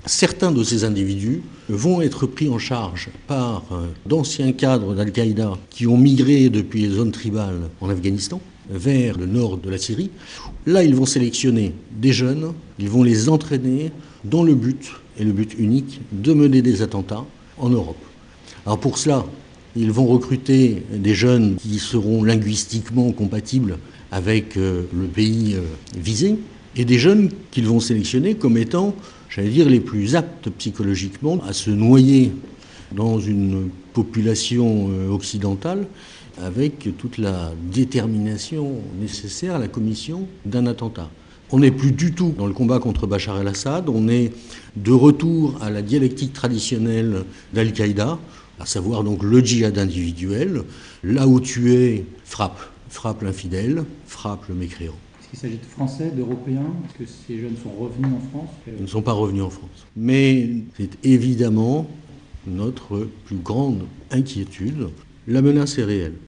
Certains de ces individus vont être pris en charge par d'anciens cadres d'Al-Qaïda qui ont migré depuis les zones tribales en Afghanistan vers le nord de la Syrie. Là, ils vont sélectionner des jeunes, ils vont les entraîner dans le but, et le but unique, de mener des attentats en Europe. Alors pour cela, ils vont recruter des jeunes qui seront linguistiquement compatibles avec le pays visé, et des jeunes qu'ils vont sélectionner comme étant, j'allais dire, les plus aptes psychologiquement à se noyer dans une population occidentale avec toute la détermination nécessaire à la commission d'un attentat. On n'est plus du tout dans le combat contre Bachar el-Assad, on est de retour à la dialectique traditionnelle d'Al-Qaïda, à savoir donc le djihad individuel. Là où tu es, frappe l'infidèle, frappe le mécréant. Est-ce qu'il s'agit de Français, d'Européens? Est-ce que ces jeunes sont revenus en France? Ils ne sont pas revenus en France. Mais c'est évidemment notre plus grande inquiétude. La menace est réelle.